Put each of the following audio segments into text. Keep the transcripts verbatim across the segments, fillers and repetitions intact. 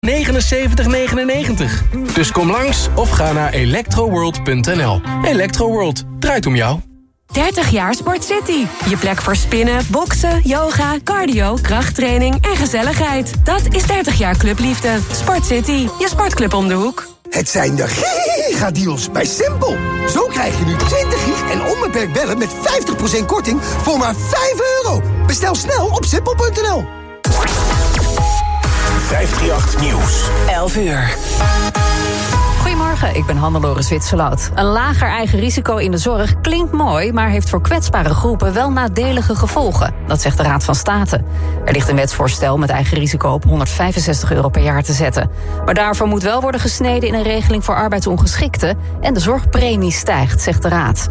negenenzeventig negenennegentig. Dus kom langs of ga naar electroworld punt n l. Electroworld, draait om jou. dertig jaar Sport City. Je plek voor spinnen, boksen, yoga, cardio, krachttraining en gezelligheid. Dat is dertig jaar clubliefde. Sport City, je sportclub om de hoek. Het zijn de giga-deals bij Simpel. Zo krijg je nu twintig gig en onbeperkt bellen met vijftig procent korting voor maar vijf euro. Bestel snel op simpel punt n l. vijfhonderdachtendertig Nieuws. elf uur. Goedemorgen, ik ben Hannelore Zwitserloot. Een lager eigen risico in de zorg klinkt mooi, maar heeft voor kwetsbare groepen wel nadelige gevolgen. Dat zegt de Raad van State. Er ligt een wetsvoorstel met eigen risico op honderdvijfenzestig euro per jaar te zetten. Maar daarvoor moet wel worden gesneden in een regeling voor arbeidsongeschikten en de zorgpremie stijgt, zegt de Raad.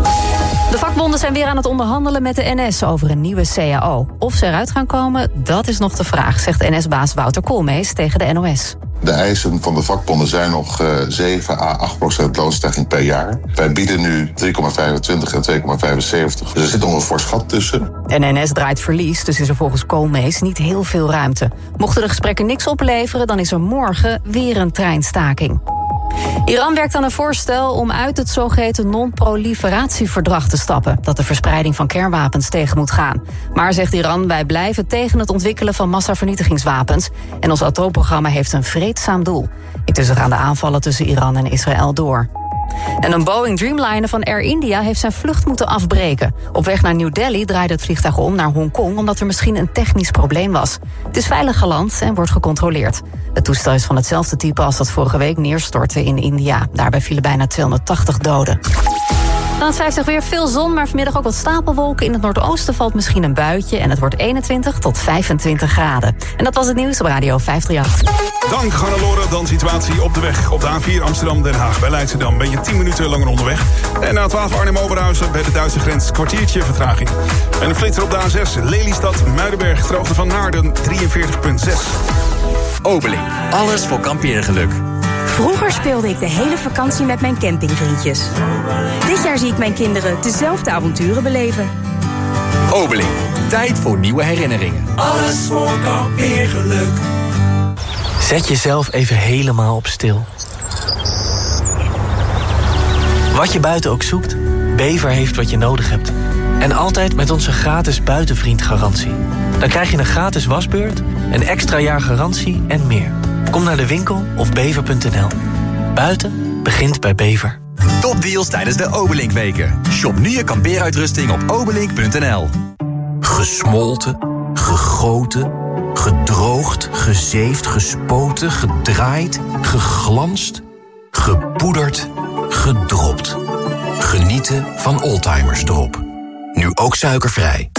De vakbonden zijn weer aan het onderhandelen met de N S over een nieuwe C A O. Of ze eruit gaan komen, dat is nog de vraag, zegt N S-baas Wouter Koolmees tegen de N O S. De eisen van de vakbonden zijn nog uh, zeven à acht procent loonstijging per jaar. Wij bieden nu drie komma vijfentwintig en twee komma vijfenzeventig. Dus er zit nog een fors gat tussen. En N S draait verlies, dus is er volgens Koolmees niet heel veel ruimte. Mochten de gesprekken niks opleveren, dan is er morgen weer een treinstaking. Iran werkt aan een voorstel om uit het zogeheten non-proliferatieverdrag te stappen, dat de verspreiding van kernwapens tegen moet gaan. Maar, zegt Iran, wij blijven tegen het ontwikkelen van massavernietigingswapens en ons atoomprogramma heeft een vreedzaam doel. Intussen gaan de aanvallen tussen Iran en Israël door. En een Boeing Dreamliner van Air India heeft zijn vlucht moeten afbreken. Op weg naar New Delhi draaide het vliegtuig om naar Hongkong omdat er misschien een technisch probleem was. Het is veilig geland en wordt gecontroleerd. Het toestel is van hetzelfde type als dat vorige week neerstortte in India. Daarbij vielen bijna tweehonderdtachtig doden. Dan het vijftig weer, veel zon, maar vanmiddag ook wat stapelwolken. In het noordoosten valt misschien een buitje en het wordt eenentwintig tot vijfentwintig graden. En dat was het nieuws op Radio vijfhonderdachtendertig. Dank, Hannelore. Dan situatie op de weg. Op de A vier Amsterdam-Den Haag bij Leidschendam ben je tien minuten langer onderweg. En na twaalf Arnhem-Oberhausen bij de Duitse grens kwartiertje vertraging. En een flitser op de A zes Lelystad-Muidenberg, ter hoogte van Naarden drieënveertig komma zes. Obeling, alles voor kampeergeluk. Vroeger speelde ik de hele vakantie met mijn campingvriendjes. Dit jaar zie ik mijn kinderen dezelfde avonturen beleven. Obeling, tijd voor nieuwe herinneringen. Alles voor kampeergeluk. Zet jezelf even helemaal op stil. Wat je buiten ook zoekt, Bever heeft wat je nodig hebt. En altijd met onze gratis buitenvriendgarantie. Dan krijg je een gratis wasbeurt, een extra jaar garantie en meer. Kom naar de winkel of bever punt n l. Buiten begint bij Bever. Topdeals tijdens de Obelinkweken. Shop nu je kampeeruitrusting op obelink punt n l. Gesmolten, gegoten, gedroogd, gezeefd, gespoten, gedraaid, geglanst, gepoederd, gedropt. Genieten van Oldtimers Drop. Nu ook suikervrij.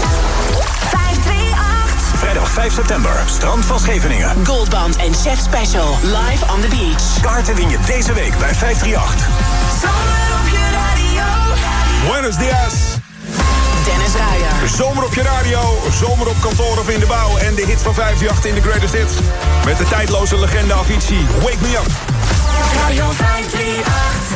Vrijdag vijf september, strand van Scheveningen. Goldband en Chef Special, live on the beach. Kaarten win je deze week bij vijfhonderdachtendertig. Zomer op je radio. Buenos dias. Dennis Ruijer. Zomer op je radio, zomer op kantoor of in de bouw. En de hits van vijfhonderdachtendertig in de Greatest Hits. Met de tijdloze legende Avicii, Wake Me Up. Radio vijfhonderdachtendertig.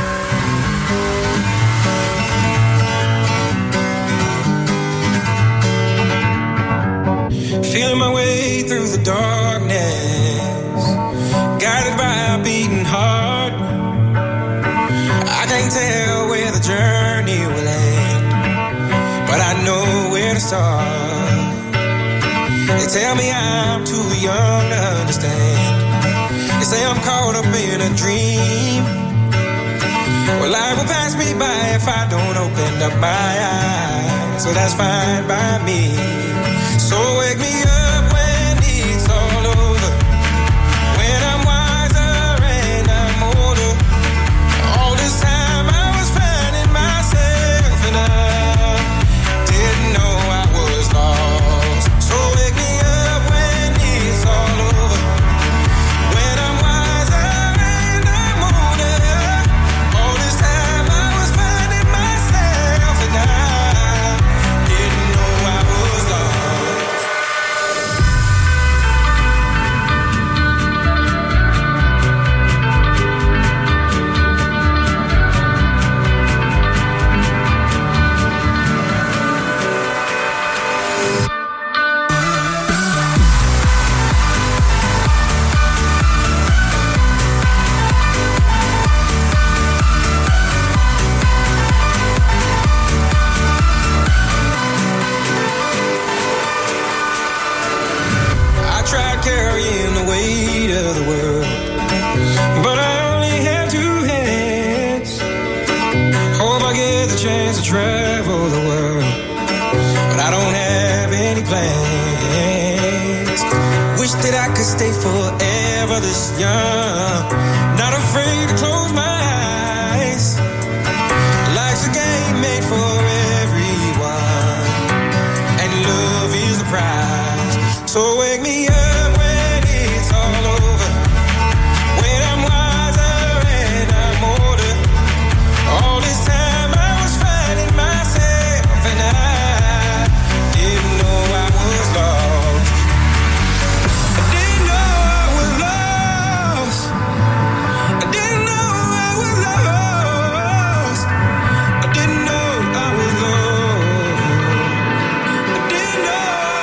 Feeling my way through the darkness, guided by a beating heart. I can't tell where the journey will end, but I know where to start. They tell me I'm too young to understand. They say I'm caught up in a dream. Well, life will pass me by if I don't open up my eyes, so that's fine by me. So wake me up when it's all over, when I'm wiser and I'm older. All this time I was finding myself and I didn't know I was lost. So wake me up when it's all over, when I'm wiser and I'm older. All this time I was finding myself and I didn't know I was lost. forever this young. Not afraid to close my eyes. Life's a game made for everyone, and love is the prize. So wake me up when it's all over, when I'm wiser and I'm older. All this time I was finding myself, and I didn't know I was lost. I didn't know I was lost. I didn't know I was lost. I didn't know I was lost. I didn't know.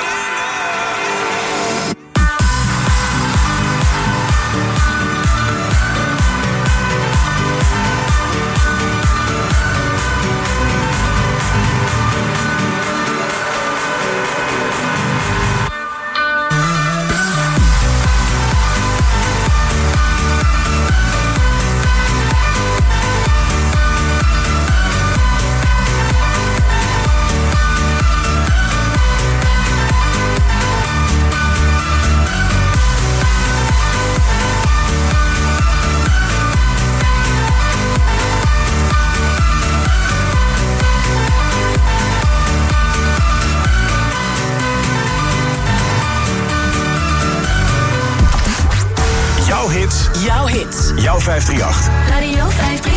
Jouw hits. Jouw hits. Jouw vijf drie acht. Radio vijf drie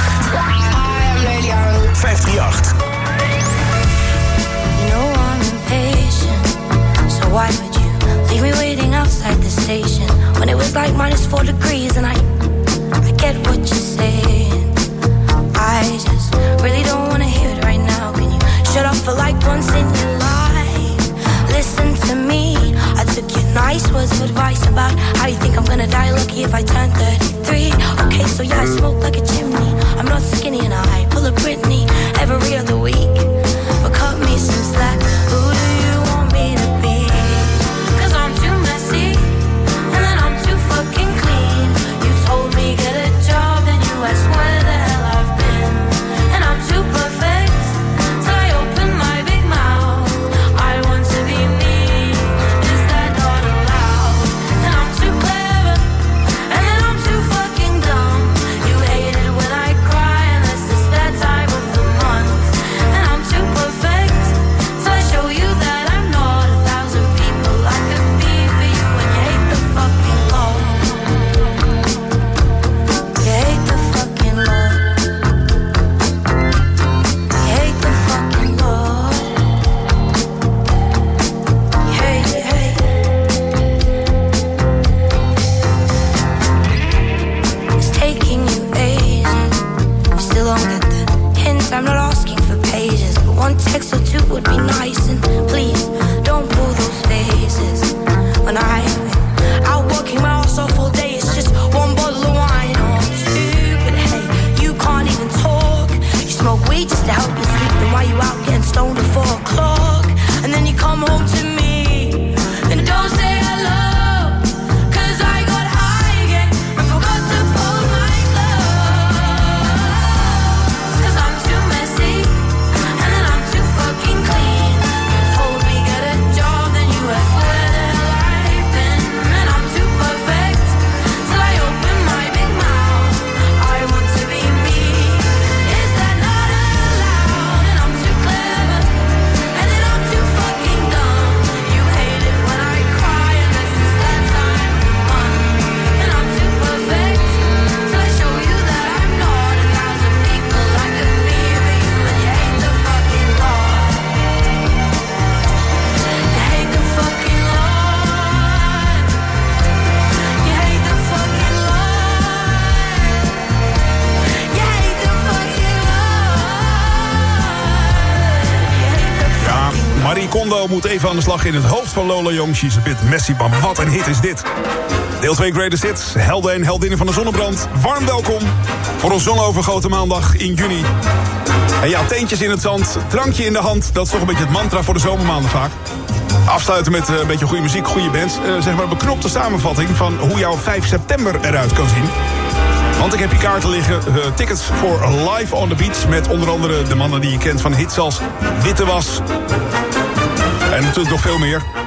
acht. vijf drie acht. You know I'm impatient, so why would you leave me waiting outside the station when it was like minus four degrees and I, I get what you're saying. I just really don't want to hear it right now. Can you shut up for like once in your life? Listen to me. I took your nice words of advice about how you think I'm gonna die lucky if I turn thirty-three. Okay, so yeah, I smoke like a chimney. I'm not skinny and I pull a Britney every other week. But cut me some slack. Who do you want me to be? Cause I'm too messy, and then I'm too fucking clean. You told me get a job, then you asked where the hell I've been. And I'm too perfect, till I open my big mouth. I want to be me, is that not allowed? And I'm too clever, and then I'm too fucking dumb. You hate it when I cry, unless it's that time of the month. And I'm too perfect, till I show you that I'm not a thousand people I could be for you. And you hate the fucking Lord. You hate the fucking Lord. You hate the fucking Lord. You hate, you hate. It's taking you ages. You still don't get the hint. I'm not asking for pages, but one text or two would be nice. And please don't pull those faces when I've been out working my ass off all day. It's just one bottle of wine or two. But hey, you can't even talk. You smoke weed just to help you sleep. Then why you out getting stoned at four o'clock? And then you come home to me and don't say hello. Cause I got high again and forgot to fold my clothes. Cause I'm too messy, and then I'm too fucking clean. You told me get a job, then you asked where the hell I've been. And I'm too perfect, till I open my big mouth. I want to be me, is that not allowed? And I'm too clever, and then I'm too fucking dumb. You hate it when I cry, unless it's that time of the month. And I'm too perfect, till I show you that I'm not a thousand people I could be for you. And you hate the fucking Lord. You hate the fucking Lord. You hate the fucking Lord. You hate the fucking Lord. Ja, Marie Kondo moet even aan de slag in het hoofd van Lola Young. She's a bit messy, maar wat een hit is dit. Deel twee Greatest Hits, helden en heldinnen van de zonnebrand. Warm welkom voor een zonovergoten maandag in juni. En ja, teentjes in het zand, drankje in de hand. Dat is toch een beetje het mantra voor de zomermaanden vaak. Afsluiten met uh, een beetje goede muziek, goede bands. Uh, zeg maar een beknopte samenvatting van hoe jouw vijf september eruit kan zien. Want ik heb hier kaarten liggen, uh, tickets voor Live on the Beach... met onder andere de mannen die je kent van hits als Witte Was. En natuurlijk nog veel meer.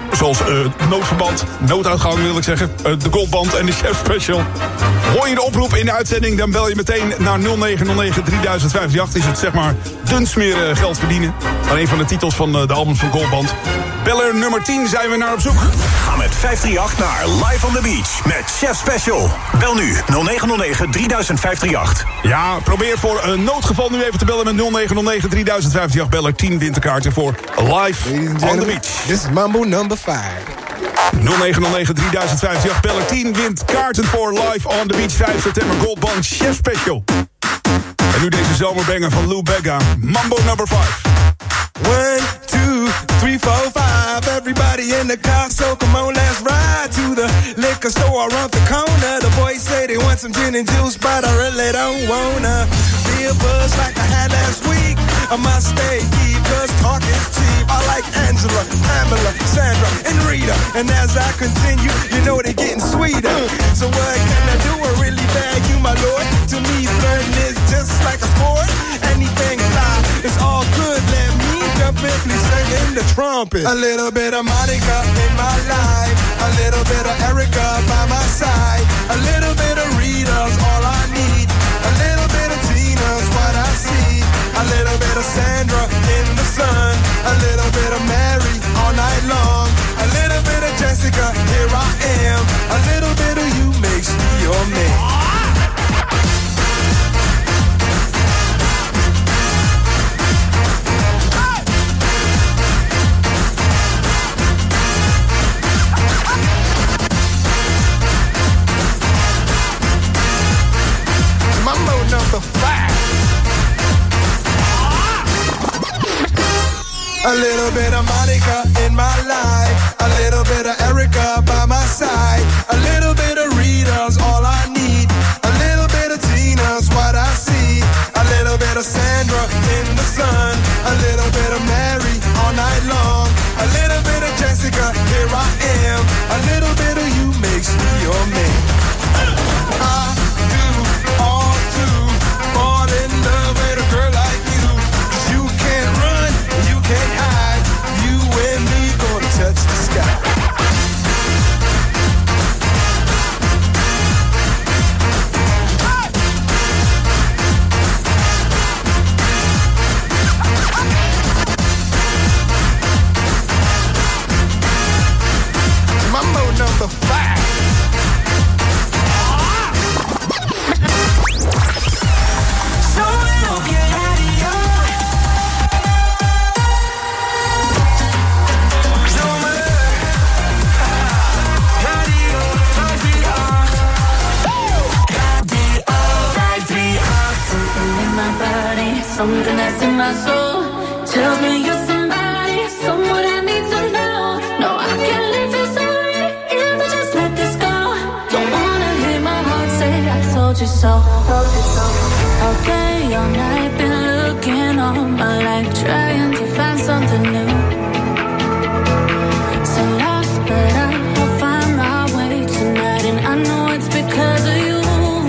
Zoals uh, noodverband, nooduitgang wil ik zeggen, uh, de Goldband en de Chef Special. Hoor je de oproep in de uitzending, dan bel je meteen naar nul negen nul negen drie vijf drie acht. Is het zeg maar dunsmeren geld verdienen. Aan een van de titels van uh, de albums van Goldband. Beller nummer tien zijn we naar op zoek. Ga met vijf drie acht naar Live on the Beach met Chef Special. Bel nu nul negen nul negen drie vijf drie acht. Ja, probeer voor een noodgeval nu even te bellen met nul negen nul negen drie vijf drie acht. Beller tien wint de kaarten voor Live on the Beach. This is Mambo number five. nul negen nul negen drie vijf drie acht. Beller tien wint kaarten voor Live on the Beach. vijf september Goldband Chef Special. En nu deze zomerbanger van Lou Bega. Mambo number five. One, two, three, four, five. Everybody in the car, so come on, let's ride to the liquor store around the corner. The boys say they want some gin and juice, but I really don't wanna be a buzz like I had last week. I must stay deep, cause talk is cheap. I like Angela, Pamela, Sandra, and Rita. And as I continue, you know they're getting sweeter. So what can I do? I really bag you, my lord. To me, flirting is just like a sport. Anything fly, it's all good. Let me jump in, please sing in the trumpet. A little bit of Monica in my life. A little bit of Erica by my side. A little bit of Rita's all I need. A little bit of Tina's what I see. A little bit of Sandra in the sun. A little bit of Mary all night long. A little bit of Jessica, here I am. A little bit of you makes me your man. Mambo number five. A little bit of Monica in my life. A little bit of Erica by my side. A little bit of Rita's all I need. A little bit of Tina's what I see. A little bit of Sandra in the sun. A little bit of Mary all night long. A little bit of Jessica, here I am. A little bit of you makes me your man. I do all to fall in love with a girl like you. 'Cause you can't run, you can't hide. You and me gonna touch the sky. Mambo number five. Something that's in my soul tells me you're somebody, someone I need to know. No, I can't leave this away if I just let this go. Don't wanna hear my heart say I told you so. Okay, all night been looking all my life, trying to find something new. So lost, but I'll find my way tonight, and I know it's because of you.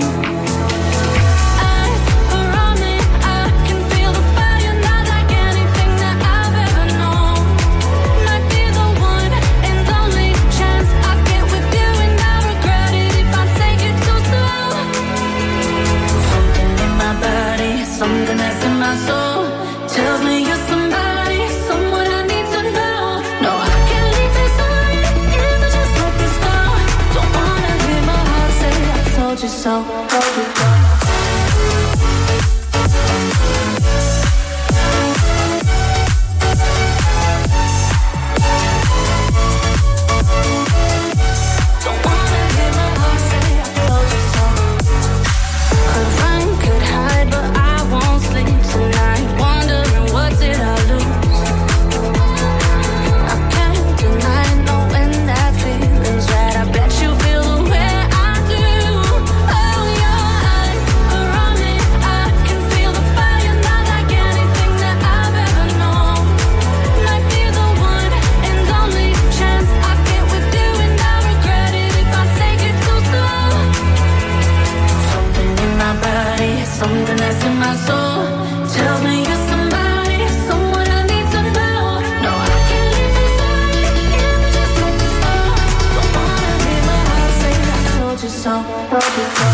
Something that's in my soul tells me you're somebody, someone I need to know. No, I can't leave this away if I just let this go. Don't wanna hear my heart say I told you so. Told you so. you so, told you so.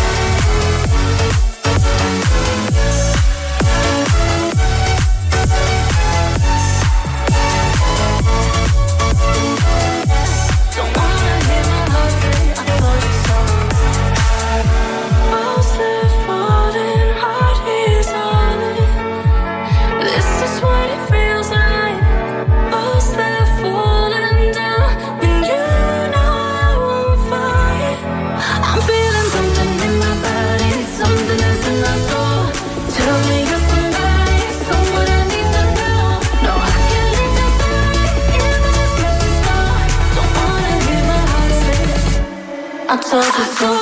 I told you so.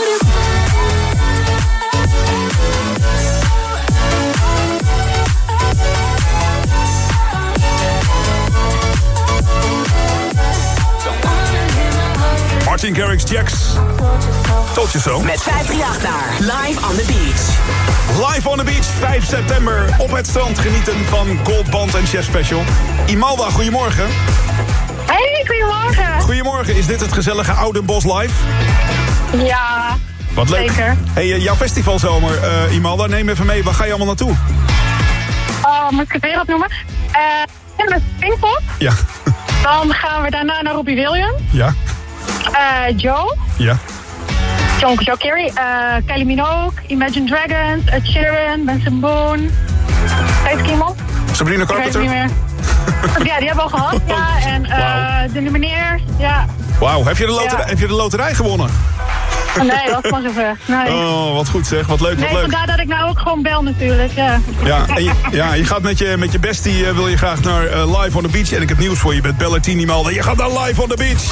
Martin Garrix, Jax. Told you so. Met vijf drie acht daar. Live on the beach. Live on the beach, vijf september. Op het strand genieten van Gold Band en Chef Special. Imelda, goedemorgen. Hey, goedemorgen. Goedemorgen, is dit het gezellige Oudenbosch Live? Ja, wat leuk. Zeker. Hey, jouw festivalzomer, uh, Imelda, neem even mee. Waar ga je allemaal naartoe? Oh, moet ik het weer opnoemen? Uh, met Pinkpop. Ja. Dan gaan we daarna naar Robbie Williams. Ja. Uh, Joe. Ja. John Joe Kerry. Uh, Kylie Minogue. Imagine Dragons. Ed Sheeran. Benson Boone. Weet ik iemand? Sabrina Carpenter. Ik weet het niet meer. Ja, die hebben we al gehad. Ja, en uh, wow. De Lumineers. Ja. Wauw, heb je de loterij, ja. heb je de loterij gewonnen? Nee, dat was maar zover. Nee. Oh, wat goed zeg, wat leuk, wat nee, leuk. Vandaar dat ik nou ook gewoon bel natuurlijk, ja. Ja, en je, ja, je gaat met je, met je bestie, uh, wil je graag naar uh, Live on the Beach. En ik heb nieuws voor je, met Bellatini Malden. Je gaat naar Live on the Beach.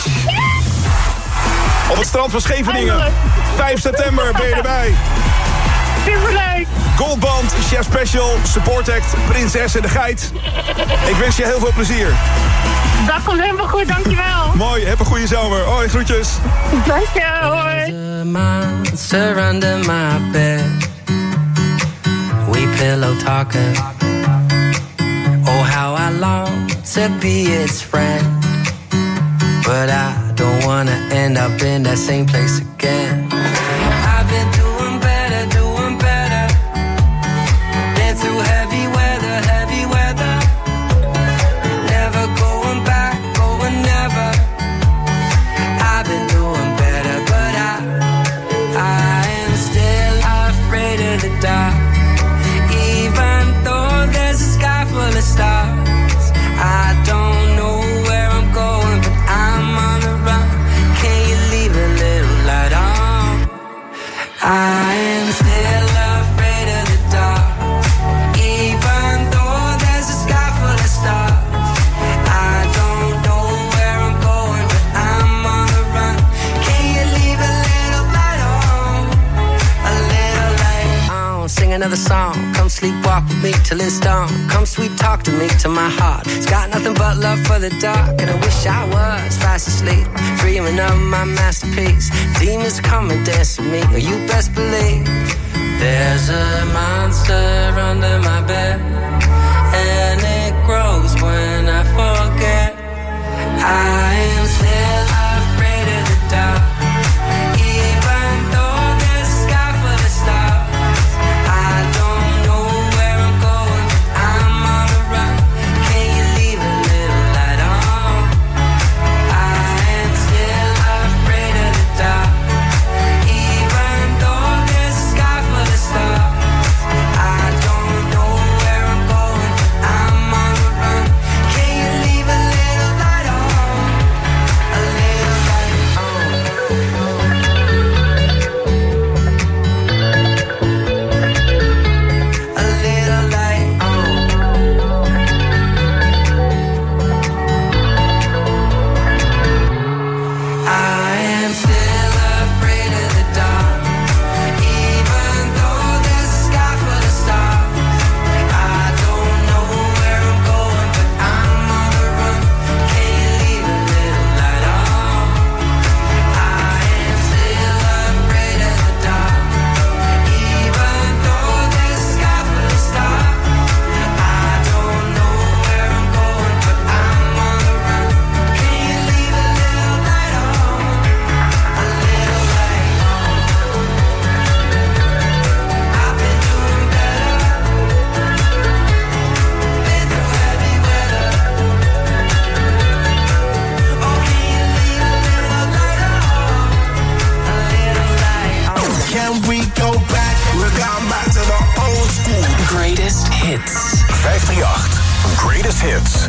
Op het strand van Scheveningen. Eindelijk. vijf september ben je erbij. Superleuk. Goldband, Chef Special, Support Act, Prinses en de Geit. Ik wens je heel veel plezier. Dat komt helemaal goed, dankjewel. Mooi, heb een goede zomer. Hoi, groetjes. Dank je, hoi. There's a monster under my bed. We pillow talking. Oh, how I long to be its friend. But I don't wanna end up in that same place again. I've been doing better, doing better. Been through heavy weather, heavy weather. Never going back, going never. I've been doing better, but I, I am still afraid of the dark. Even though there's a sky full of stars, I don't know where I'm going, but I'm on the run. Can you leave a little light on? I am still afraid of the dark. Even though there's a sky full of stars, I don't know where I'm going, but I'm on the run. Can you leave a little light on? A little light on. Sing another song. Come sleepwalk with me till it's dawn. Come sweet talk to me, to my heart. It's got nothing but love for the dark. And I wish I was fast asleep, dreaming of my masterpiece. Demons come and dance with me, or you best believe there's a monster under my bed, and it grows when I forget. I am still afraid of the dark. Even though there's a sky full of stars, I don't know where I'm going, but I'm on the run. Can you leave a little light on? I am still afraid of the dark. Even though there's a sky full of stars, I don't know where I'm going, but I'm on the run. Can you leave a little light on? A little light on. Hits. vijf drie acht. Greatest Hits.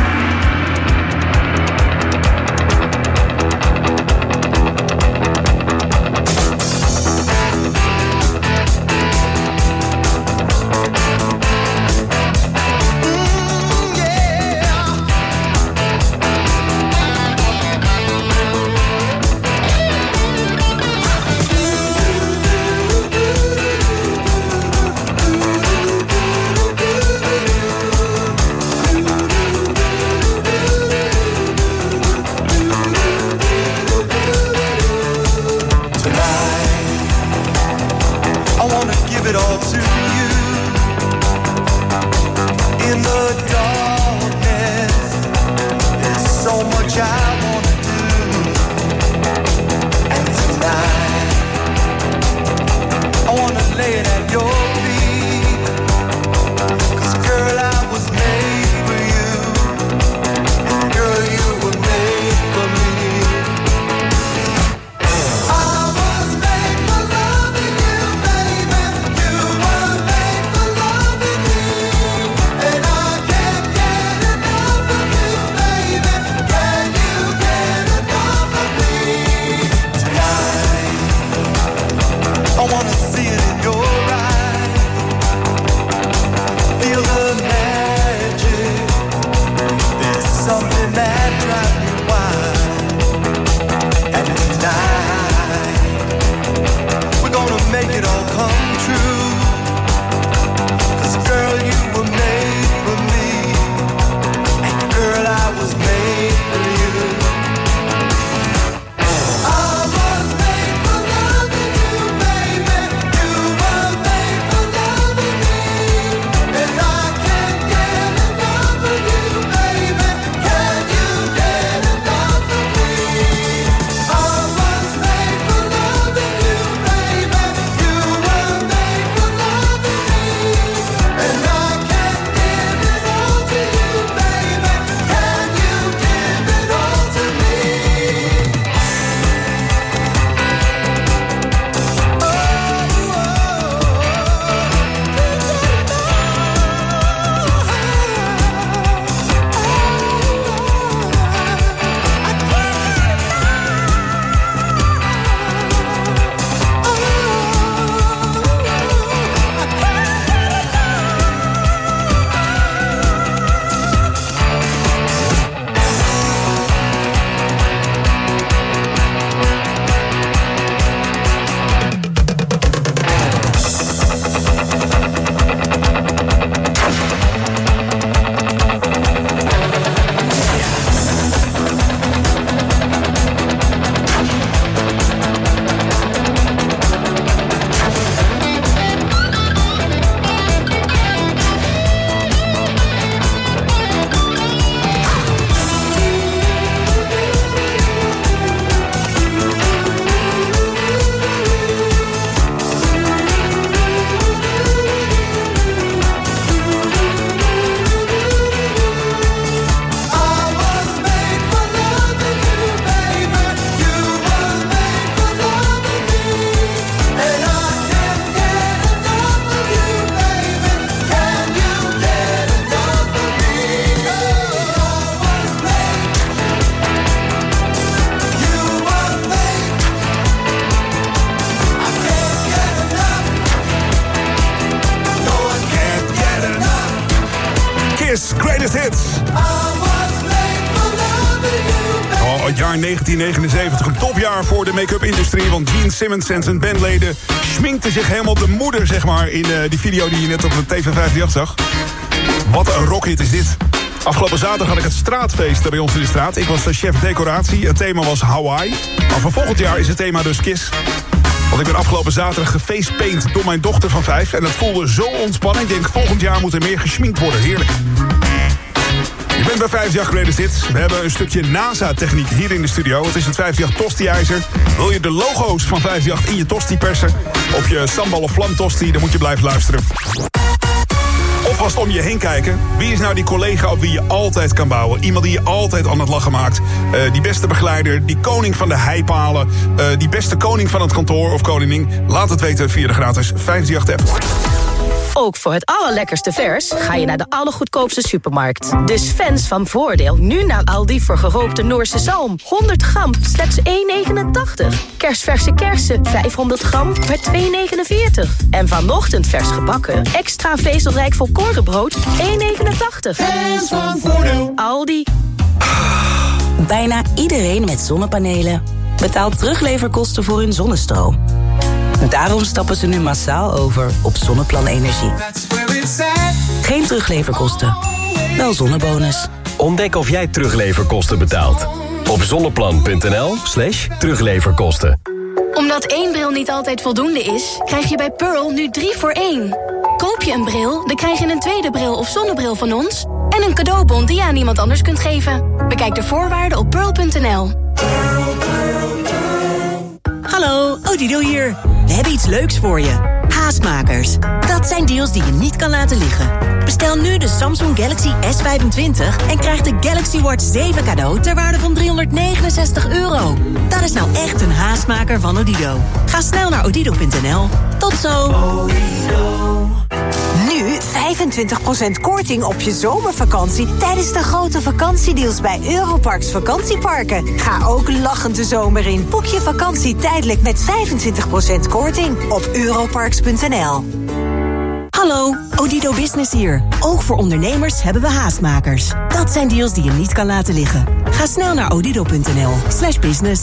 negentien negenenzeventig een topjaar voor de make-up-industrie. Want Gene Simmons en zijn bandleden schminkten zich helemaal de moeder, zeg maar, in uh, die video die je net op de T V vijf drie acht zag. Wat een rockhit is dit. Afgelopen zaterdag had ik het straatfeest bij ons in de straat. Ik was de chef decoratie. Het thema was Hawaii. Maar voor volgend jaar is het thema dus Kiss. Want ik ben afgelopen zaterdag gefacepaint door mijn dochter van vijf. En het voelde zo ontspannen. Ik denk, volgend jaar moet er meer geschminkt worden. Heerlijk. Je bent bij vijf drie acht Greatest Hits. We hebben een stukje NASA-techniek hier in de studio. Het is het vijf drie acht tosti-ijzer. Wil je de logo's van vijf drie acht in je tosti persen? Op je sambal of vlam tosti, dan moet je blijven luisteren. Of vast om je heen kijken. Wie is nou die collega op wie je altijd kan bouwen? Iemand die je altijd aan het lachen maakt. Uh, die beste begeleider, die koning van de heipalen. Uh, die beste koning van het kantoor of koningin. Laat het weten via de gratis vijf drie acht app. Ook voor het allerlekkerste vers ga je naar de allergoedkoopste supermarkt. Dus fans van Voordeel nu naar Aldi voor gerookte Noorse zalm. honderd gram, slechts één negenentachtig. Kersverse kersen, vijfhonderd gram, maar twee negenenveertig. En vanochtend vers gebakken, extra vezelrijk volkorenbrood, één negenentachtig. Fans van Voordeel. Aldi. Bijna iedereen met zonnepanelen betaalt terugleverkosten voor hun zonnestroom. Daarom stappen ze nu massaal over op Zonneplan Energie. Geen terugleverkosten, wel zonnebonus. Ontdek of jij terugleverkosten betaalt. Op zonneplan.nl slash terugleverkosten. Omdat één bril niet altijd voldoende is, krijg je bij Pearl nu drie voor één. Koop je een bril, dan krijg je een tweede bril of zonnebril van ons en een cadeaubon die je aan iemand anders kunt geven. Bekijk de voorwaarden op pearl punt n l. Hallo, Odido hier. We hebben iets leuks voor je. Haastmakers. Dat zijn deals die je niet kan laten liggen. Bestel nu de Samsung Galaxy S vijfentwintig en krijg de Galaxy Watch zeven cadeau ter waarde van driehonderdnegenenzestig euro. Dat is nou echt een haastmaker van Odido. Ga snel naar odido punt n l. Tot zo. Nu vijfentwintig procent korting op je zomervakantie tijdens de grote vakantiedeals bij Europarks vakantieparken. Ga ook lachend de zomer in. Boek je vakantie tijdelijk met vijfentwintig procent korting op europarks punt n l. Hallo, Odido Business hier. Ook voor ondernemers hebben we haastmakers. Dat zijn deals die je niet kan laten liggen. Ga snel naar odido punt n l slash business.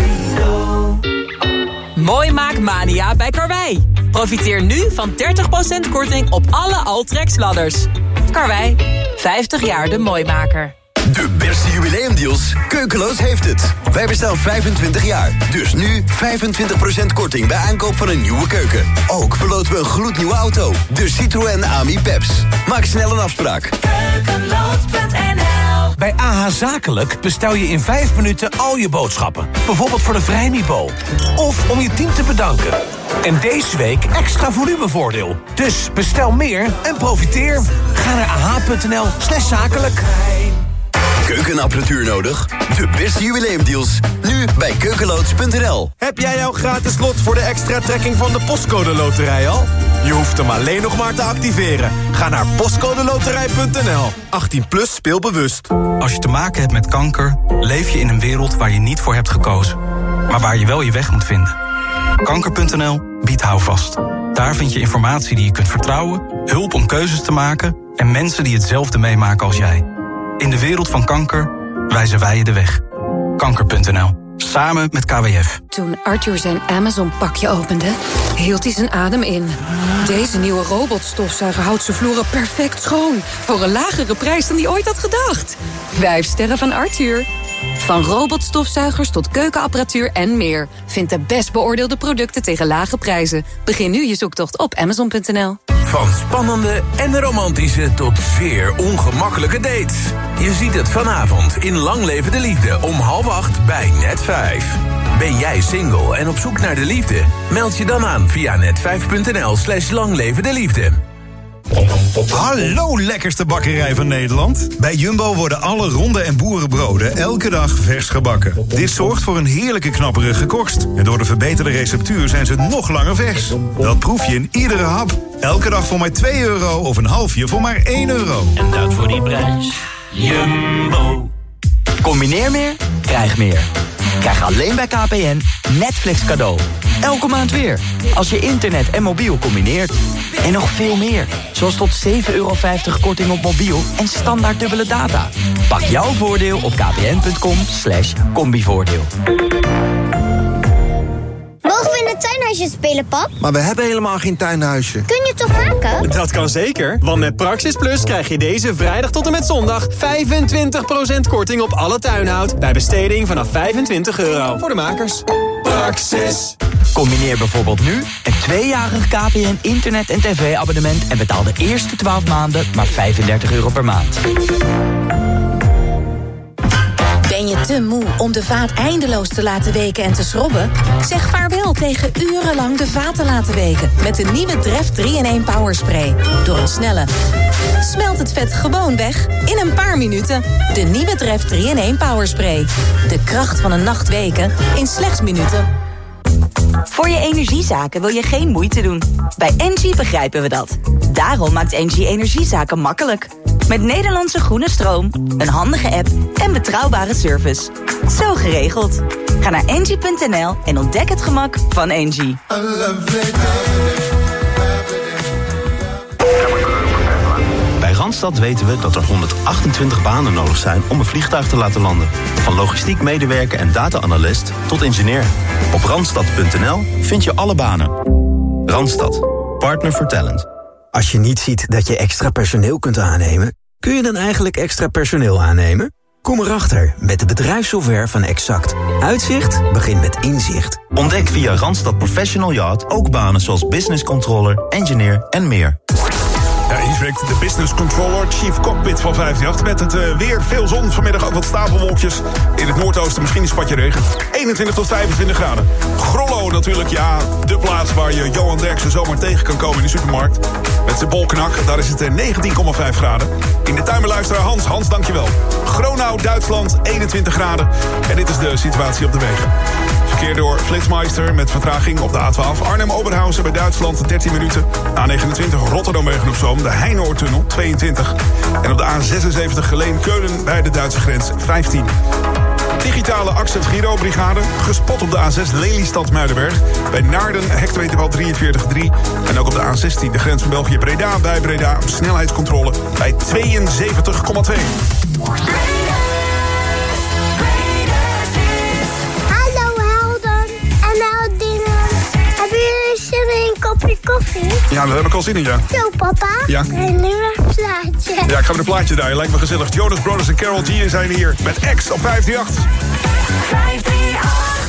Mooi Maak Mania bij Karwei. Profiteer nu van dertig procent korting op alle Altrex ladders. Karwei, vijftig jaar de Mooimaker. De beste jubileumdeals? Keukeloos heeft het. Wij bestaan vijfentwintig jaar. Dus nu vijfentwintig procent korting bij aankoop van een nieuwe keuken. Ook verloten we een gloednieuwe auto. De Citroën Ami Peps. Maak snel een afspraak. Keukeloos punt n l. Bij A H Zakelijk bestel je in vijf minuten al je boodschappen. Bijvoorbeeld voor de Vrijmibo. Of om je team te bedanken. En deze week extra volumevoordeel. Dus bestel meer en profiteer. Ga naar a h punt n l slash zakelijk. Keukenapparatuur nodig? De beste jubileumdeals. Nu bij keukenloods punt n l. Heb jij jouw gratis lot voor de extra trekking van de Postcode Loterij al? Je hoeft hem alleen nog maar te activeren. Ga naar postcode loterij punt n l. achttien plus, speel bewust. Als je te maken hebt met kanker, leef je in een wereld waar je niet voor hebt gekozen. Maar waar je wel je weg moet vinden. kanker punt n l biedt houvast. Daar vind je informatie die je kunt vertrouwen, hulp om keuzes te maken en mensen die hetzelfde meemaken als jij. In de wereld van kanker wijzen wij je de weg. kanker punt n l. Samen met K W F. Toen Arthur zijn Amazon-pakje opende, hield hij zijn adem in. Deze nieuwe robotstofzuiger houdt zijn vloeren perfect schoon. Voor een lagere prijs dan hij ooit had gedacht. Vijf sterren van Arthur. Van robotstofzuigers tot keukenapparatuur en meer. Vind de best beoordeelde producten tegen lage prijzen. Begin nu je zoektocht op amazon punt n l. Van spannende en romantische tot zeer ongemakkelijke dates. Je ziet het vanavond in Lang Leven de Liefde om half acht bij Net vijf. Ben jij single en op zoek naar de liefde? Meld je dan aan via net vijf punt n l slash lang leven de liefde. Hallo lekkerste bakkerij van Nederland. Bij Jumbo worden alle ronde en boerenbroden elke dag vers gebakken. Dit zorgt voor een heerlijke knapperige korst. En door de verbeterde receptuur zijn ze nog langer vers. Dat proef je in iedere hap. Elke dag voor maar twee euro of een halfje voor maar één euro. En dat voor die prijs. Jumbo. Combineer meer, krijg meer. Krijg alleen bij K P N Netflix cadeau. Elke maand weer. Als je internet en mobiel combineert. En nog veel meer. Zoals tot zeven euro vijftig korting op mobiel en standaard dubbele data. Pak jouw voordeel op kpn.com slash combivoordeel. Mogen we in het tuinhuisje spelen, pap? Maar we hebben helemaal geen tuinhuisje. Kun je het toch maken? Dat kan zeker, want met Praxis Plus krijg je deze vrijdag tot en met zondag vijfentwintig procent korting op alle tuinhout bij besteding vanaf vijfentwintig euro. Voor de makers. Praxis. Combineer bijvoorbeeld nu een tweejarig K P N internet- en tv-abonnement en betaal de eerste twaalf maanden maar vijfendertig euro per maand. Ben je te moe om de vaat eindeloos te laten weken en te schrobben? Zeg vaarwel tegen urenlang de vaat te laten weken met de nieuwe Dreft drie in één Power Spray. Door een snelle smelt het vet gewoon weg in een paar minuten. De nieuwe Dreft drie in één Power Spray. De kracht van een nacht weken in slechts minuten. Voor je energiezaken wil je geen moeite doen. Bij Engie begrijpen we dat. Daarom maakt Engie energiezaken makkelijk. Met Nederlandse groene stroom, een handige app en betrouwbare service. Zo geregeld. Ga naar engie punt n l en ontdek het gemak van Engie. Bij Randstad weten we dat er honderdachtentwintig banen nodig zijn om een vliegtuig te laten landen. Van logistiek medewerker en data-analyst tot ingenieur. Op randstad punt n l vind je alle banen. Randstad, partner for talent. Als je niet ziet dat je extra personeel kunt aannemen, kun je dan eigenlijk extra personeel aannemen? Kom erachter met de bedrijfssoftware van Exact. Uitzicht begint met inzicht. Ontdek via Randstad Professional Yacht ook banen zoals business controller, engineer en meer. Ja, hier spreekt de business controller, chief cockpit van vijfenveertig. Met het uh, weer, veel zon, vanmiddag ook wat stapelwolkjes. In het noordoosten misschien een spatje regen. eenentwintig tot vijfentwintig graden. Grollo natuurlijk, ja, de plaats waar je Johan Derksen zomaar tegen kan komen in de supermarkt. Met zijn bolknak, daar is het negentien komma vijf graden. In de tuinbeluisteraar Hans. Hans, dankjewel. Gronau, Duitsland, eenentwintig graden. En dit is de situatie op de wegen. Verkeer door Flitsmeister met vertraging op de A twaalf. Arnhem-Oberhausen bij Duitsland, dertien minuten. A negenentwintig, Rotterdam-Bergen-op-Zoom. De Heinoortunnel, tweeëntwintig. En op de A zesenzeventig Geleen-Keulen bij de Duitse grens, vijftien. Digitale Accent Giro Brigade, gespot op de A zes Lelystad-Muidenberg. Bij Naarden, hectometerbal drieënveertig komma drie. En ook op de A zestien, de grens van België-Breda bij Breda. Snelheidscontrole bij tweeënzeventig komma twee. Kopje koffie? Ja, daar heb ik al zin in, ja. Zo, papa. Ja. En nu een plaatje. Ja, ik ga met een plaatje draaien. Lijkt me gezellig. Jonas Brothers en Karol G zijn hier met X op vijf drie acht. vijf drie acht.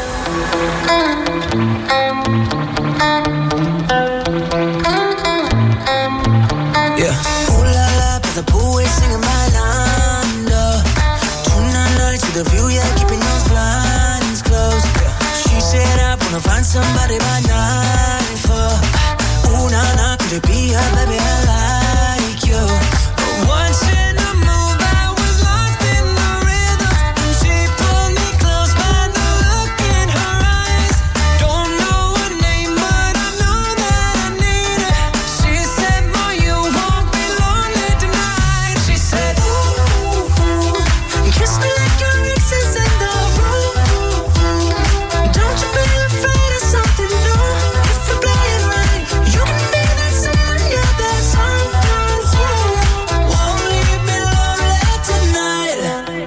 Yeah. Ooh la la, but the pool is singing my line. Tonight night to the view, yeah, keeping those blinds closed. She said I wanna find somebody by night for. Ooh na na, could it be her, baby? I like you. Once in a move, I was lost in the rhythm, and she pulled me close by the look in her eyes. Don't know her name, but I know that I need her. She said, "Boy, you won't be lonely tonight." She said, "Ooh, ooh, kiss me like your ex is in the room. Don't you be afraid of something new. If we play it right, you can be that someone, yeah, that someone who won't leave me lonely tonight."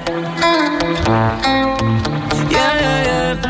Yeah, yeah, yeah,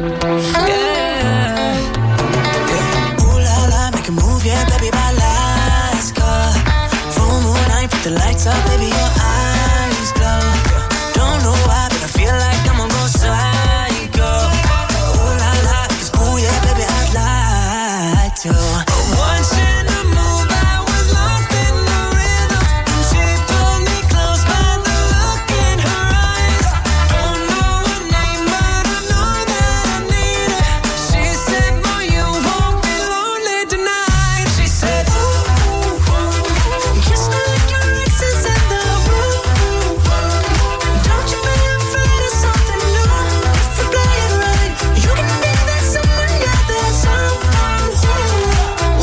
yeah, yeah. Ooh la la, make a move, yeah, baby, my last car. Full moon night, put the lights up, baby, your eyes glow. Don't know why, but I feel like I'm gonna go psycho. Ooh la la, it's cool, yeah, baby, I'd like to. Once in a move, I was lost in the rhythm, and she pulled me close by the look in her eyes. Don't know her name, but I know that I need her. She said, "Boy, you won't be lonely tonight." She said, "Ooh, kiss me like your ex is in the room. Don't you be afraid of something new. If we play it right, you can be that someone, yeah, that someone who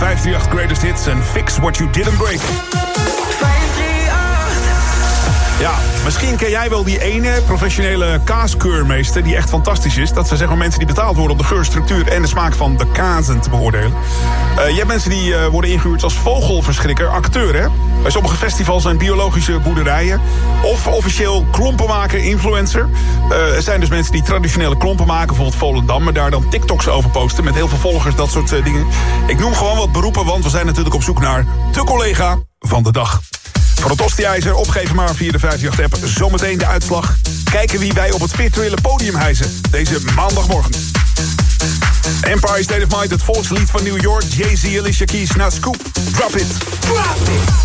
vijfhonderdachttien Greatest Hits en Fix What You Didn't Break. Ja, misschien ken jij wel die ene professionele kaaskeurmeester die echt fantastisch is. Dat zijn zeg maar mensen die betaald worden om de geur, structuur en de smaak van de kazen te beoordelen. Uh, je hebt mensen die uh, worden ingehuurd als vogelverschrikker, acteur hè. Bij sommige festivals zijn biologische boerderijen. Of officieel klompenmaker, influencer. Uh, er zijn dus mensen die traditionele klompen maken, bijvoorbeeld Volendam, maar daar dan TikToks over posten met heel veel volgers, dat soort uh, dingen. Ik noem gewoon wat beroepen, want we zijn natuurlijk op zoek naar de collega van de dag. Voor het tosti-ijzer, opgeven maar via de vijfhonderdachttien app. Zometeen de uitslag. Kijken wie wij op het virtuele podium hijsen. Deze maandagmorgen. Empire State of Mind, het volkslied van New York. Jay-Z, Alicia Keys, na Scoop. Drop it. Drop it.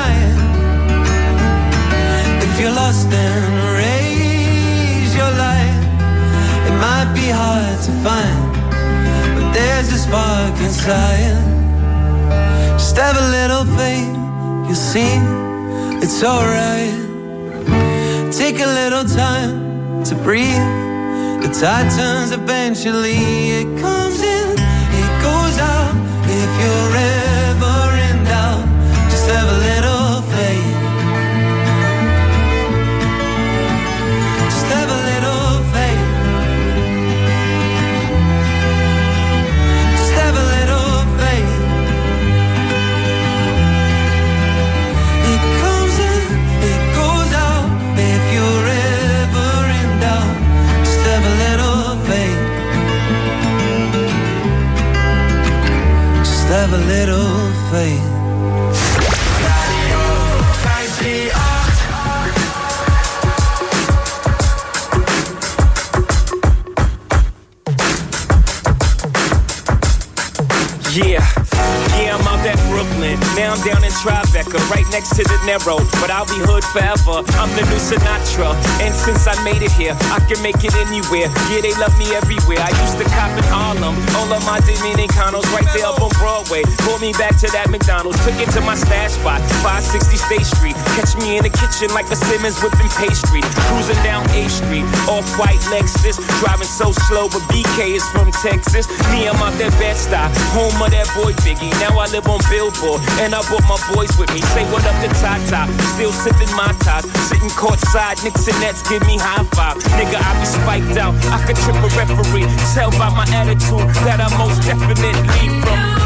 Lost and raise your light. trying. Just have a little faith, you'll see it's alright. Take a little time to breathe. The tide turns eventually. It comes in, it goes out. If you're ever in doubt, just have a little faith. Just have a little faith. Just have a little faith. It comes in, it goes out. If you're ever in doubt, just have a little faith. Just have a little faith. Yeah, yeah, I'm out at Brooklyn. Now I'm down in Tribeca, right next to the Narrow. But I'll be hood forever, I'm the new Sinatra. And since I made it here, I can make it anywhere. Yeah, they love me everywhere. I used to cop in Harlem. All of my Dominicanos right there up on Broadway. Pulled me back to that McDonald's, took it to my stash spot, five sixty State Street. Catch me in the kitchen like a Simmons whipping pastry. Cruising down A Street, off-white Lexus. Driving so slow, but B K is from Texas. Me, I'm out that Bed-Stuy, home of that boy Biggie. Now I live on Billboard, and I brought my boys with me. Say what up to Tata, still sipping my top. Sitting courtside, Knicks and Nets give me high five. Nigga, I be spiked out, I could trip a referee. Tell by my attitude that I most definitely from.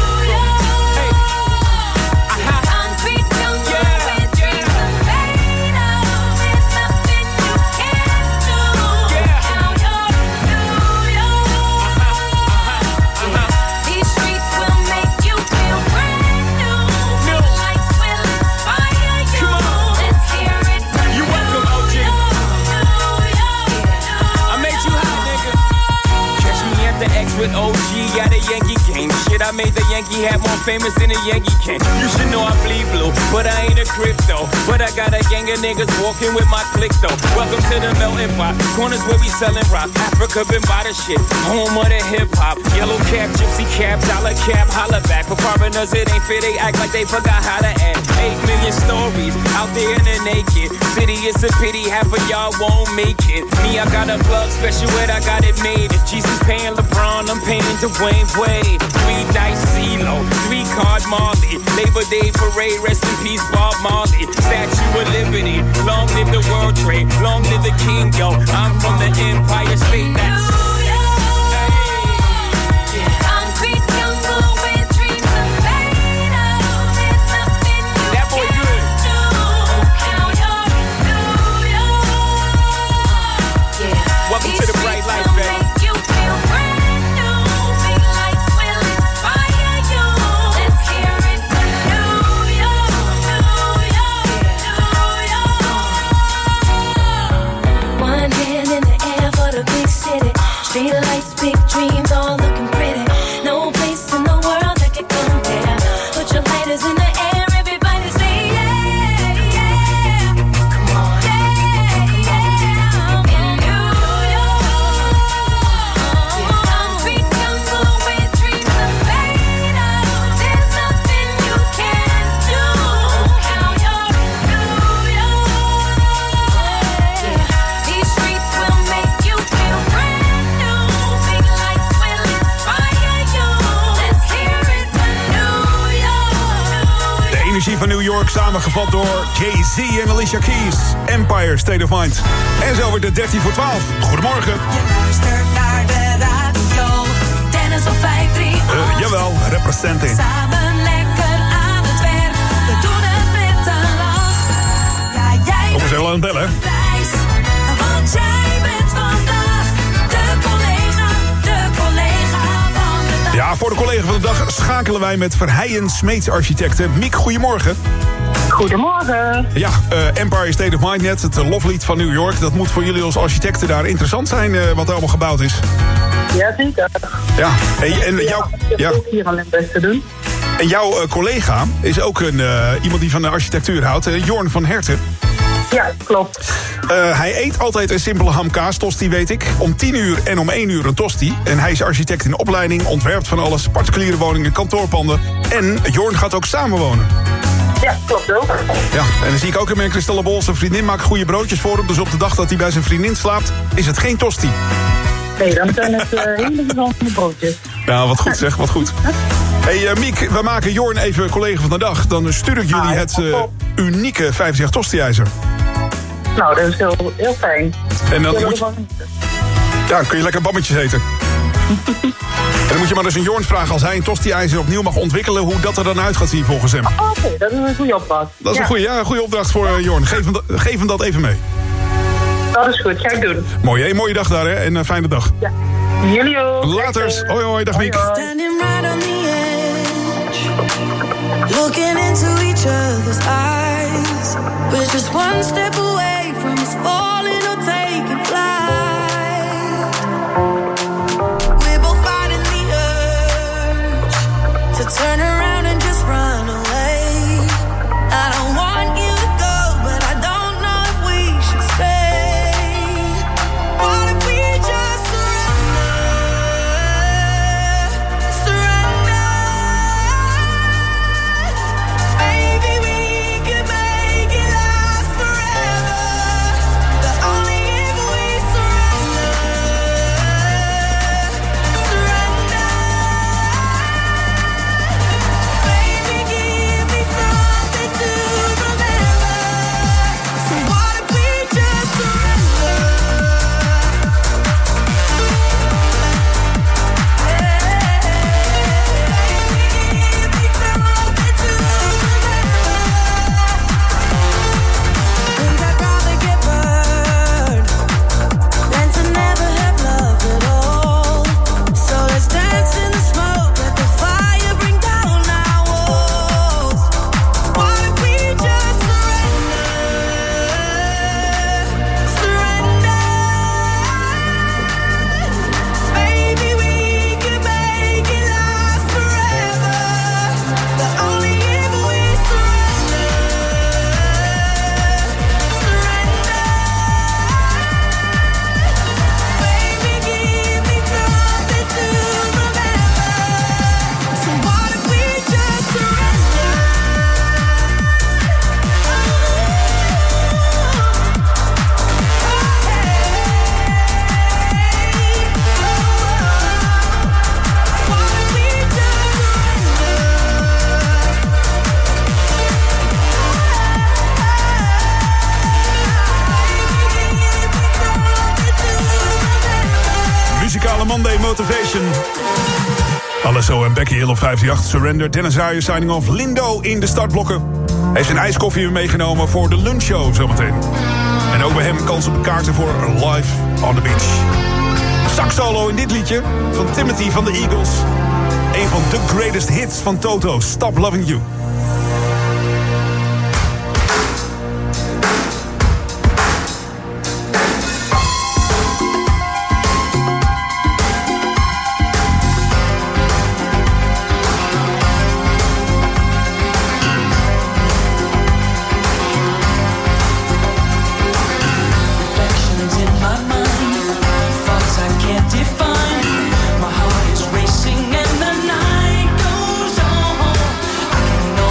With O G at a Yankee game. Shit, I made the Yankee hat more famous than a Yankee can. You should know I bleed blue, but I ain't a crypto. But I got a gang of niggas walking with my click though. Welcome to the melting pot. Corners where we selling rock. Africa been by the shit. Home of the hip hop. Yellow cap, gypsy cap, dollar cap, holla back. For foreigners it ain't fair, they act like they forgot how to act. Eight million stories out there in the naked city. It's a pity half of y'all won't make it. Me, I got a plug special ed, I got it made. If Jesus paying LeBron, I'm paying Dwayne Wade. Three dice CeeLo, three card Marley. Labor Day parade, rest in peace Bob Marley. Statue of Liberty, long live the World Trade, long live the King, yo. I'm from the Empire State. That's welcome to the bright light, baby. One hand in the air for the big city. Street lights, big dreams, all looking pretty. No place in the world that can compare. Put your lighters in the air, everybody say yeah, yeah. Come on, yeah, yeah. In New York, concrete jungle where dreams are made of. There's nothing you can't do. Count your New York. These streets will make you feel brand new. Big lights will inspire you. Let's hear it for New York. De energie van New York, samengevat door Jay-Z en Alicia Keys. Empire State of Mind. En zo wordt het dertien voor twaalf. Goedemorgen. Luistert naar de radio. Dennis op vijf drie acht. Uh, jawel, representing. Samen lekker aan het werk. We doen het met een lach. Ja, jij Kom eens heel aan het bellen. prijs. Want jij bent vandaag de collega, de collega van de dag. Ja, voor de collega van de dag schakelen wij met Verheijen Smeets architecten. Miek, goedemorgen. Goedemorgen. Ja, uh, Empire State of Mind net, het uh, loflied van New York. Dat moet voor jullie als architecten daar interessant zijn, uh, wat er allemaal gebouwd is. Ja, zeker. Ja, en, en, jouw, ja. ook hier alleen best te doen. En jouw uh, collega is ook een, uh, iemand die van de architectuur houdt, uh, Jorn van Herten. Ja, klopt. Uh, hij eet altijd een simpele hamkaas tosti, weet ik. Om tien uur en om één uur een tosti. En hij is architect in opleiding, ontwerpt van alles. Particuliere woningen, kantoorpanden. En Jorn gaat ook samenwonen. Ja, klopt ook. Ja, en dan zie ik ook in mijn kristallenbol. Zijn vriendin maakt goede broodjes voor hem. Dus op de dag dat hij bij zijn vriendin slaapt, is het geen tosti. Nee, dan zijn het uh, hele gezonde broodjes. Ja, wat goed zeg, wat goed. Hey uh, Miek, we maken Jorn even collega van de dag. Dan stuur ik jullie ah, het uh, unieke vijfenzestig tosti-ijzer. Nou, dat is heel, heel fijn. En dan moet je... Ja, kun je lekker bammetjes eten. En dan moet je maar dus een Jorn vragen als hij een tosti-ijzer opnieuw mag ontwikkelen, hoe dat er dan uit gaat zien volgens hem. Oh, oké, okay, dat is een goede opdracht. Dat is ja. een goede, ja, een goede opdracht voor uh, Jorn. Geef hem, geef hem dat even mee. Dat is goed, ga ik doen. Mooi, hè? Mooie dag daar, hè? En een uh, fijne dag. Ja. Jullie ook. Laters. Hoi, hoi, dag Miek. Standing right on the edge, looking into each other's eyes. We're just one step away from us falling or taking flight. We're both fighting the urge to turn around and just run away. I don't want you to go, but I don't know if we should stay. What if we just surrender? Surrender. Maybe we could make it last forever. But only if we surrender. Surrender. Baby, give me something to remember. So what if we just surrender? Think I'd rather get burned than to never have loved at all. So let's dance in the smoke, let the fire bring down our walls. What if we just surrender? Surrender. Maybe we could make it last forever. But only if we surrender. Surrender. Baby, give me something to remember. So what if we just surrender? Muzikale Monday Motivation. Alesso en Becky Hill op vijfenzeventig, Surrender. Dennis Ruijer signing off. Lindo in de startblokken. Heeft zijn ijskoffie meegenomen voor de lunchshow zometeen. En ook bij hem kans op kaarten voor Live on the Beach. Sax solo in dit liedje van Timothy van de Eagles. Een van de greatest hits van Toto, Stop Loving You. Reflections in my mind, thoughts I can't define. My heart is racing and the night goes on. I can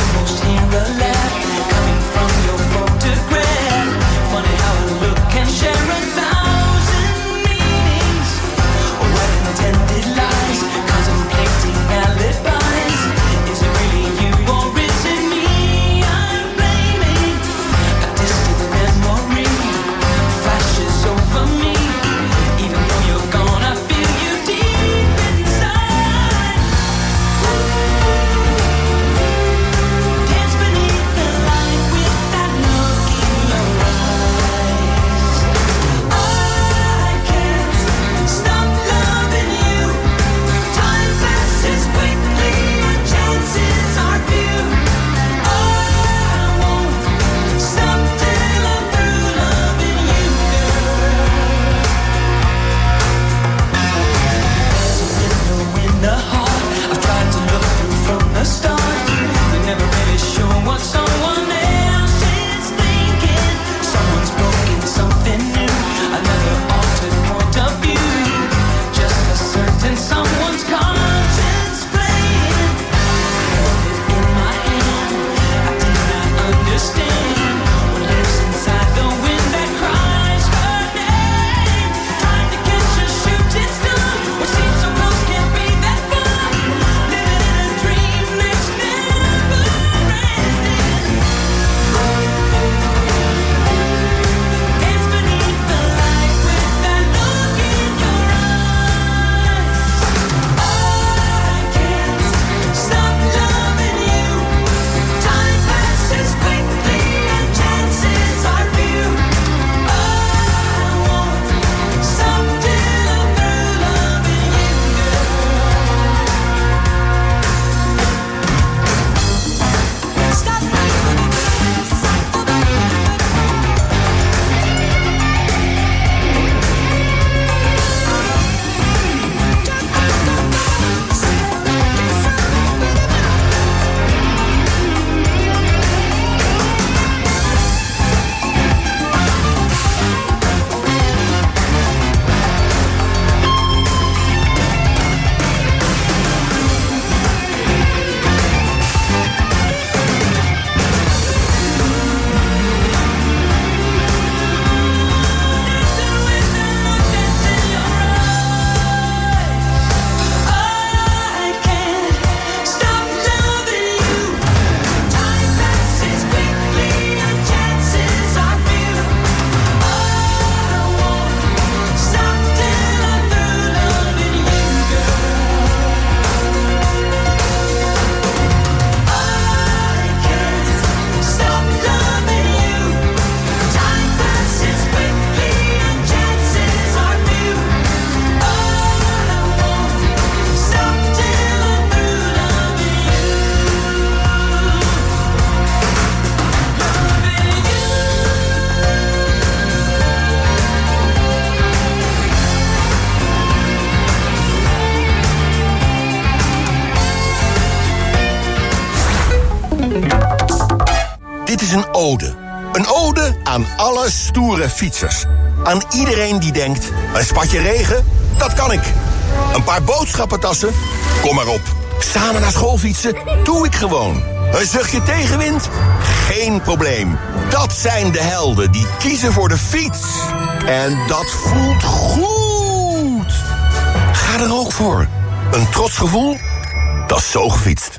ode. Een ode aan alle stoere fietsers. Aan iedereen die denkt, een spatje regen, dat kan ik. Een paar boodschappentassen, kom maar op. Samen naar school fietsen, doe ik gewoon. Een zuchtje tegenwind, geen probleem. Dat zijn de helden die kiezen voor de fiets. En dat voelt goed. Ga er ook voor. Een trots gevoel, dat is zo gefietst.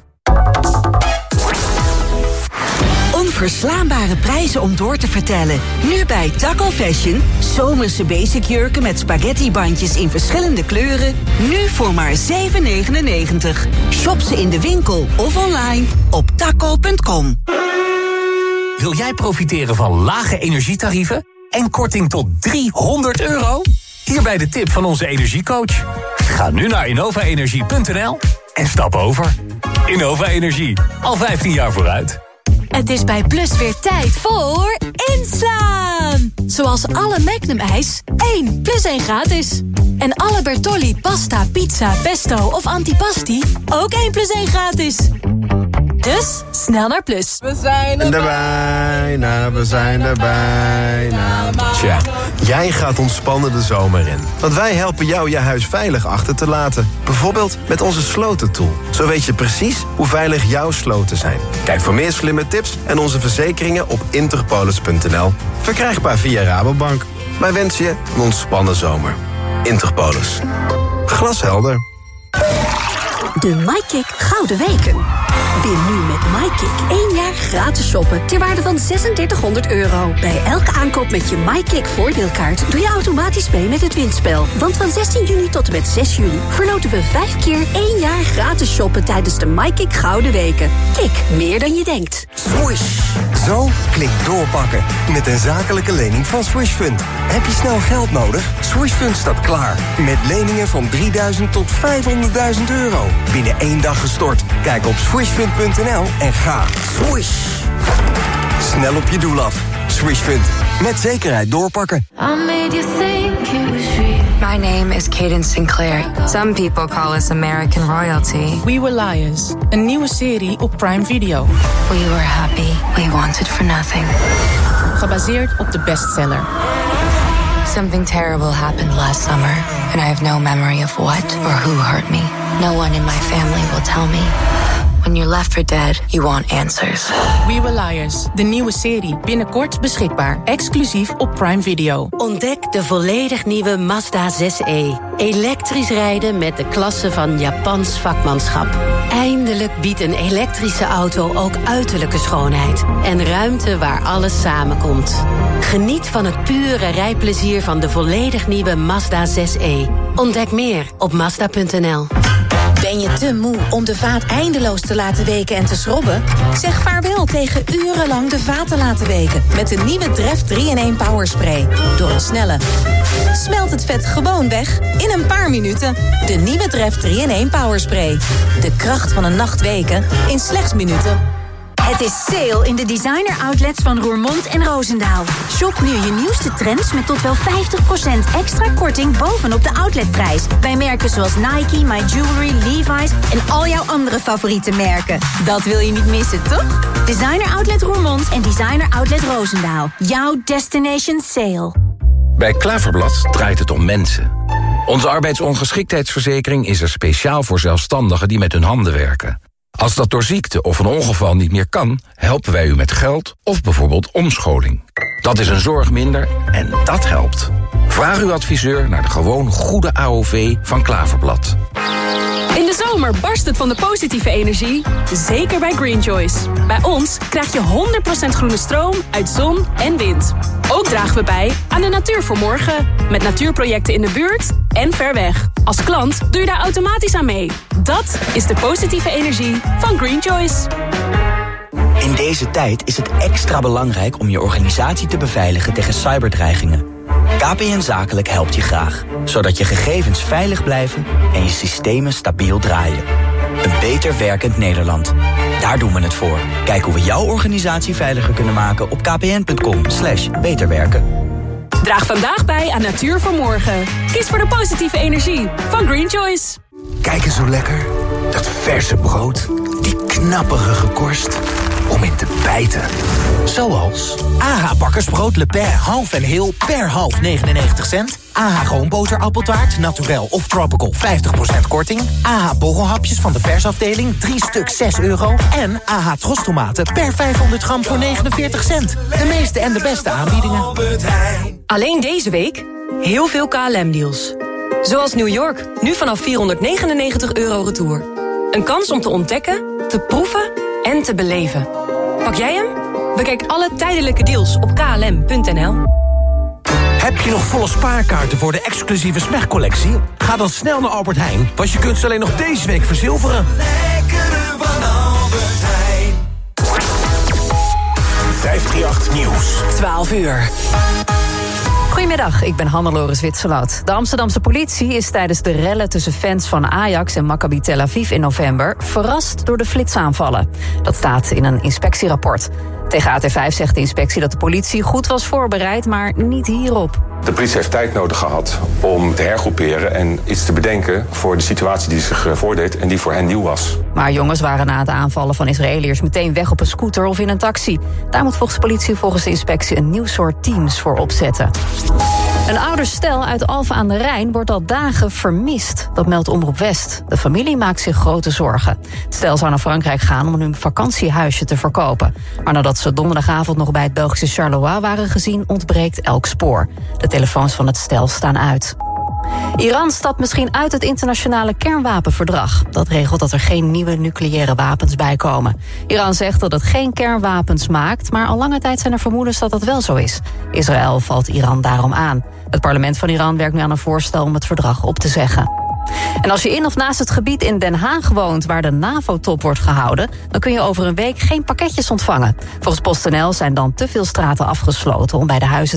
Onverslaanbare prijzen om door te vertellen. Nu bij Taco Fashion. Zomerse basic jurken met spaghettibandjes in verschillende kleuren. Nu voor maar zeven negenennegentig. Shop ze in de winkel of online op taco punt com. Wil jij profiteren van lage energietarieven en korting tot driehonderd euro? Hierbij de tip van onze energiecoach. Ga nu naar innova energie punt n l en stap over. Innova Energie, al vijftien jaar vooruit. Het is bij Plus weer tijd voor inslaan. Zoals alle Magnum ijs, één plus één gratis. En alle Bertolli pasta, pizza, pesto of antipasti, ook één plus één gratis. Dus, snel naar Plus. We zijn er bijna, we zijn er bijna. Tja, jij gaat ontspannen de zomer in. Want wij helpen jou je huis veilig achter te laten. Bijvoorbeeld met onze slotentool. Zo weet je precies hoe veilig jouw sloten zijn. Kijk voor meer slimme tips en onze verzekeringen op interpolis punt n l. Verkrijgbaar via Rabobank. Wij wensen je een ontspannen zomer. Interpolis. Glashelder. De MyKick Gouden Weken. Win nu met MyKick één jaar gratis shoppen ter waarde van zesentwintighonderd euro. Bij elke aankoop met je MyKick voordeelkaart doe je automatisch mee met het winstspel. Want van zestien juni tot en met zes juli verloten we vijf keer één jaar gratis shoppen tijdens de MyKick Gouden Weken. Kik, meer dan je denkt. Swish. Zo klinkt doorpakken. Met een zakelijke lening van Swishfund. Heb je snel geld nodig? Swishfund staat klaar. Met leningen van drieduizend tot vijfhonderdduizend euro. Binnen één dag gestort. Kijk op swishfund punt n l en ga. Swish. Snel op je doel af. Swishfund. Met zekerheid doorpakken. My name is Cadence Sinclair. Some people call us American royalty. We Were Liars, een nieuwe serie op Prime Video. We were happy. We wanted for nothing. Gebaseerd op de bestseller. Something terrible happened last summer, and I have no memory of what or who hurt me. No one in my family will tell me. When you're left for dead, you want answers. We Were Liars, de nieuwe serie. Binnenkort beschikbaar. Exclusief op Prime Video. Ontdek de volledig nieuwe Mazda zes e. Elektrisch rijden met de klasse van Japans vakmanschap. Eindelijk biedt een elektrische auto ook uiterlijke schoonheid. En ruimte waar alles samenkomt. Geniet van het pure rijplezier van de volledig nieuwe Mazda zes e. Ontdek meer op mazda punt n l. Ben je te moe om de vaat eindeloos te laten weken en te schrobben? Zeg vaarwel tegen urenlang de vaat te laten weken. Met de nieuwe Dref drie in één Power Spray. Door een snelle smelt het vet gewoon weg in een paar minuten. De nieuwe Dref drie in één Power Spray. De kracht van een nacht weken in slechts minuten. Het is sale in de designer outlets van Roermond en Roosendaal. Shop nu je nieuwste trends met tot wel vijftig procent extra korting bovenop de outletprijs. Bij merken zoals Nike, My Jewelry, Levi's en al jouw andere favoriete merken. Dat wil je niet missen, toch? Designer Outlet Roermond en Designer Outlet Roosendaal. Jouw destination sale. Bij Klaverblad draait het om mensen. Onze arbeidsongeschiktheidsverzekering is er speciaal voor zelfstandigen die met hun handen werken. Als dat door ziekte of een ongeval niet meer kan, helpen wij u met geld of bijvoorbeeld omscholing. Dat is een zorg minder en dat helpt. Vraag uw adviseur naar de gewoon goede A O V van Klaverblad. In de zomer barst het van de positieve energie, zeker bij Green Choice. Bij ons krijg je honderd procent groene stroom uit zon en wind. Ook dragen we bij aan de natuur voor morgen, met natuurprojecten in de buurt en ver weg. Als klant doe je daar automatisch aan mee. Dat is de positieve energie van Green Choice. In deze tijd is het extra belangrijk om je organisatie te beveiligen tegen cyberdreigingen. K P N Zakelijk helpt je graag, zodat je gegevens veilig blijven en je systemen stabiel draaien. Een beter werkend Nederland. Daar doen we het voor. Kijk hoe we jouw organisatie veiliger kunnen maken op kpn.com slash beterwerken. Draag vandaag bij aan Natuur voor Morgen. Kies voor de positieve energie van Green Choice. Kijk eens zo lekker. Dat verse brood, die knapperige korst. om in te bijten. Zoals A H bakkersbrood Le Pen half en heel per half negenennegentig cent. A H roomboter-appeltaart, naturel of tropical vijftig procent korting. A H borrelhapjes van de persafdeling, drie stuk zes euro. En A H trostomaten per vijfhonderd gram voor negenenveertig cent. De meeste en de beste aanbiedingen. Alleen deze week heel veel K L M-deals. Zoals New York, nu vanaf vierhonderdnegenennegentig euro retour. Een kans om te ontdekken, te proeven en te beleven. Pak jij hem? Bekijk alle tijdelijke deals op k l m punt n l. Heb je nog volle spaarkaarten voor de exclusieve Smeg-collectie? Ga dan snel naar Albert Heijn, want je kunt ze alleen nog deze week verzilveren. Lekkere van Albert Heijn. vijfhonderdachttien Nieuws. twaalf uur. Goedemiddag, ik ben Hannelore Zwitserloot. De Amsterdamse politie is tijdens de rellen tussen fans van Ajax en Maccabi Tel Aviv in november verrast door de flitsaanvallen. Dat staat in een inspectierapport. Tegen A T vijf zegt de inspectie dat de politie goed was voorbereid, maar niet hierop. De politie heeft tijd nodig gehad om te hergroeperen en iets te bedenken voor de situatie die zich voordeed en die voor hen nieuw was. Maar jongens waren na de aanvallen van Israëliërs meteen weg op een scooter of in een taxi. Daar moet volgens de politie volgens de inspectie een nieuw soort teams voor opzetten. Een ouder stel uit Alphen aan de Rijn wordt al dagen vermist. Dat meldt Omroep West. De familie maakt zich grote zorgen. Het stel zou naar Frankrijk gaan om hun vakantiehuisje te verkopen. Maar nadat ze donderdagavond nog bij het Belgische Charleroi waren gezien, ontbreekt elk spoor. De telefoons van het stel staan uit. Iran stapt misschien uit het internationale kernwapenverdrag. Dat regelt dat er geen nieuwe nucleaire wapens bijkomen. Iran zegt dat het geen kernwapens maakt, maar al lange tijd zijn er vermoedens dat dat wel zo is. Israël valt Iran daarom aan. Het parlement van Iran werkt nu aan een voorstel om het verdrag op te zeggen. En als je in of naast het gebied in Den Haag woont waar de NAVO-top wordt gehouden, dan kun je over een week geen pakketjes ontvangen. Volgens PostNL zijn dan te veel straten afgesloten om bij de huizen